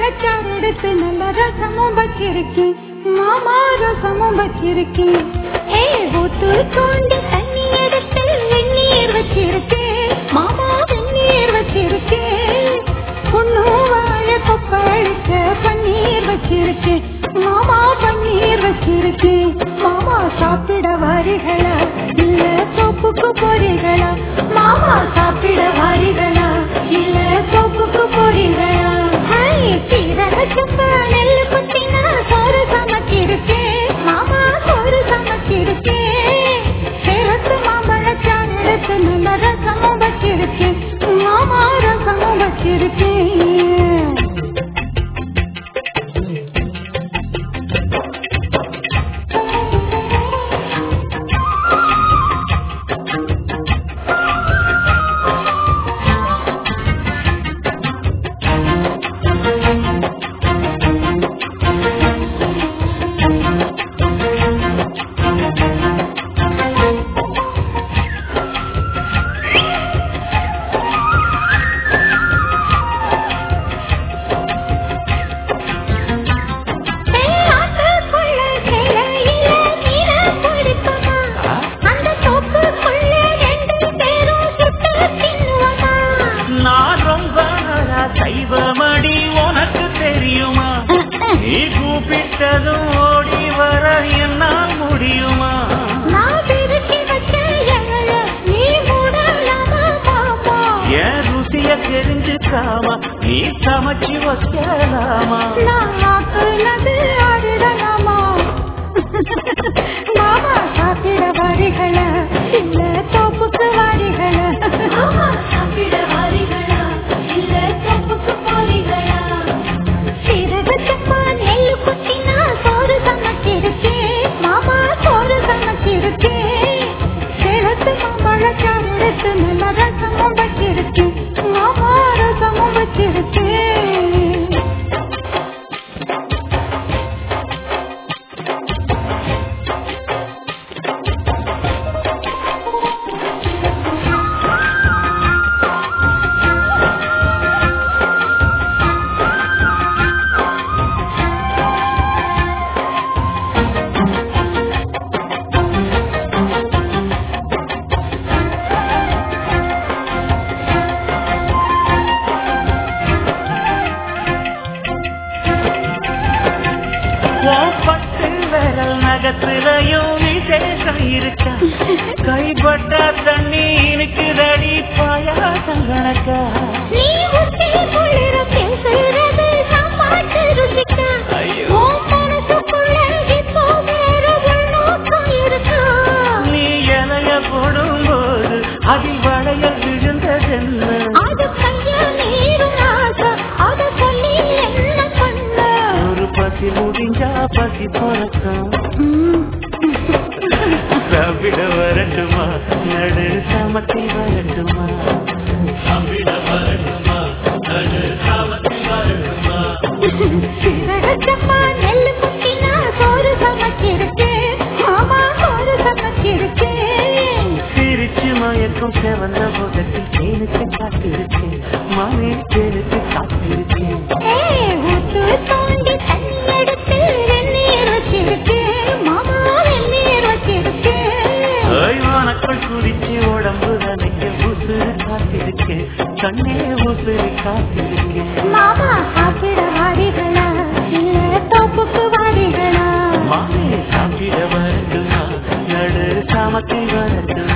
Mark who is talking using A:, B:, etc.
A: மாம்பழச்சாறு எடுத்து நல்ல ரசமும் வச்சிருக்கேன் மாமா, ரசமும் வச்சிருக்கேன். ஊத்து தோண்டி தண்ணி எடுத்து வெந்நீர் வச்சிருக்கேன் மாமா, வெந்நீர் வச்சிருக்கேன். பொண்ணு வாழ கொப்பளிக்க பன்னீர் வச்சிருக்கேன் மாமா, பன்னீர் வச்சிருக்கேன். மாமா சாப்பிட வாரிகளா இல்ல சோப்புக்கு போறீங்களா? மாமா சாப்பிட வாரிகளா இல்ல சோப்புக்கு போறீங்களா? சீரக சம்பா நெல்லு குத்தினா சோறு சமைச்சிருக்கேன் மாமா, சோறு சமைச்சிருக்கேன். சேலத்து மாம்பழச்சாறு எடுத்து நல்ல ரசமும் வச்சிருக்கேன் மாமா, ரசமும் வச்சிருக்கேன்.
B: நீ சமைச்சு வைக்கலாமா?
A: மாமா சாப்பிட வாரிகளா இல்ல தோப்புக்கு வாரிகளா? சாப்பிட வாரிகளா இல்ல தோப்புக்கு போறீங்களா? சீரக சம்பா நெல்லு குத்தினா சோறு சமைச்சிருக்கேன் மாமா, சோறு சமைச்சிருக்கேன். சேலத்து மாம்பழச்சாறு எடுத்து நல்ல ரசமும் வச்சிருக்கேன் மாமா, ரசமும் வச்சிருக்கேன்.
B: நகத்திலையும் விசேஷம் இருக்கா? கைப்பட்ட தண்ணி எனக்கு ரடி பாயாசம் கணக்கா? நீ இலைய போடும்போது அதில் வளையல் விழுந்ததென்ன? ஒரு பசி முடிஞ்சா பசி பொறக்கும். சாப்பிட வரட்டுமா நடு சாமத்தி வரட்டுமா? சாப்பிட வரட்டுமா நடு சாமத்தி வரட்டுமா?
A: சீரக சம்பா நெல்லு குத்தினா சோறு சமைச்சிருக்கேன் மாமா, சோறு சமைச்சிருக்கேன்.
B: சிரிச்சு மயக்கம் செவந்த முகத்தில் தேனுக்கு காத்திருக்கேன் மாமே, தேனுக்கு காத்திருக்கேன்.
A: ஊத்து தோண்டி தண்ணி எடுத்து வெந்நீர் வச்சிருக்கேன் மாமா, வெந்நீர் வச்சிருக்கேன்.
B: வனக்குள் குதிச்சு உடம்பு நினைக்க உசுறு காத்திருக்கேன் கண்ணே, உசுறு காத்திருக்கேன்.
A: மாமா சாப்பிட வாரிகளா இல்ல தோப்புக்கு வாரிகளா?
B: மாமே சாப்பிட வரட்டுமா நடு சாமத்தில் வரட்டுமா?